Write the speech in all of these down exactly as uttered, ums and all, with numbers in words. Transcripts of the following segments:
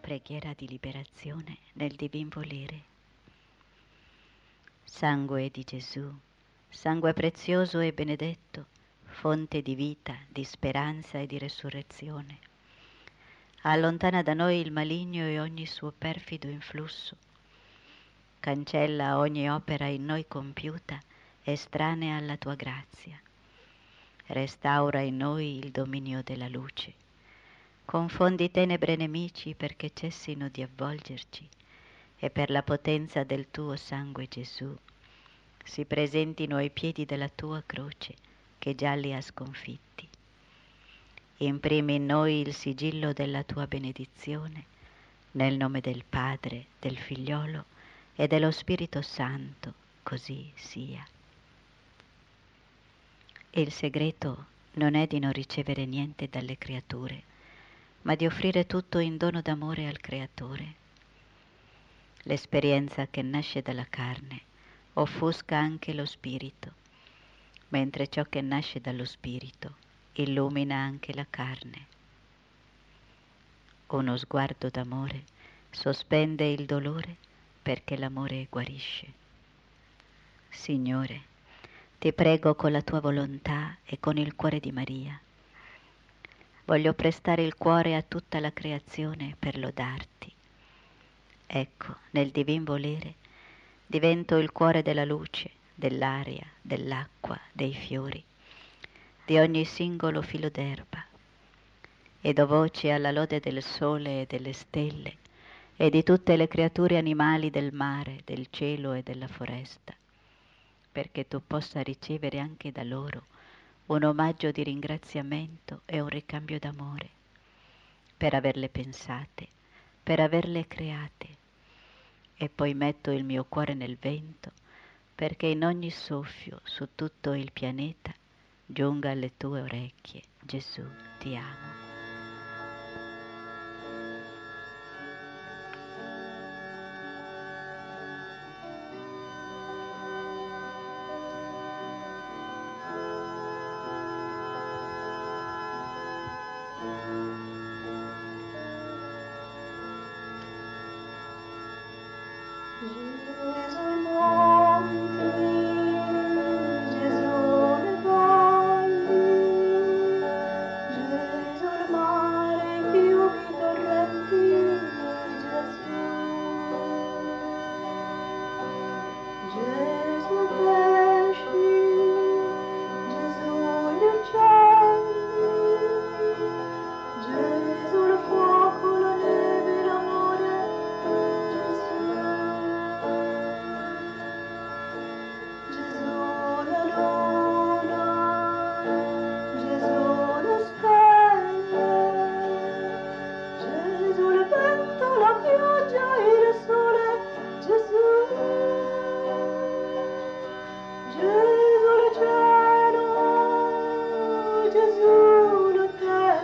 Preghiera di liberazione nel Divin Volere. Sangue di Gesù, sangue prezioso e benedetto, fonte di vita, di speranza e di resurrezione, allontana da noi il maligno e ogni suo perfido influsso, cancella ogni opera in noi compiuta estranea alla tua grazia, restaura in noi il dominio della luce, confondi tenebre e nemici perché cessino di avvolgerci e per la potenza del tuo sangue Gesù si presentino ai piedi della tua croce che già li ha sconfitti. Imprimi in noi il sigillo della tua benedizione nel nome del Padre, del Figliolo e dello Spirito Santo, così sia. Il segreto non è di non ricevere niente dalle creature, ma di offrire tutto in dono d'amore al Creatore. L'esperienza che nasce dalla carne offusca anche lo spirito, mentre ciò che nasce dallo spirito illumina anche la carne. Uno sguardo d'amore sospende il dolore perché l'amore guarisce. Signore, ti prego con la tua volontà e con il cuore di Maria. Voglio prestare il cuore a tutta la creazione per lodarti. Ecco, nel divin volere divento il cuore della luce, dell'aria, dell'acqua, dei fiori, di ogni singolo filo d'erba, e do voce alla lode del sole e delle stelle e di tutte le creature animali del mare, del cielo e della foresta, perché tu possa ricevere anche da loro un omaggio di ringraziamento e un ricambio d'amore, per averle pensate, per averle create. E poi metto il mio cuore nel vento, perché in ogni soffio su tutto il pianeta giunga alle tue orecchie: Gesù, ti amo.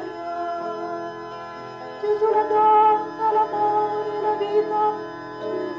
Gesù la donna, l'amore, la vita,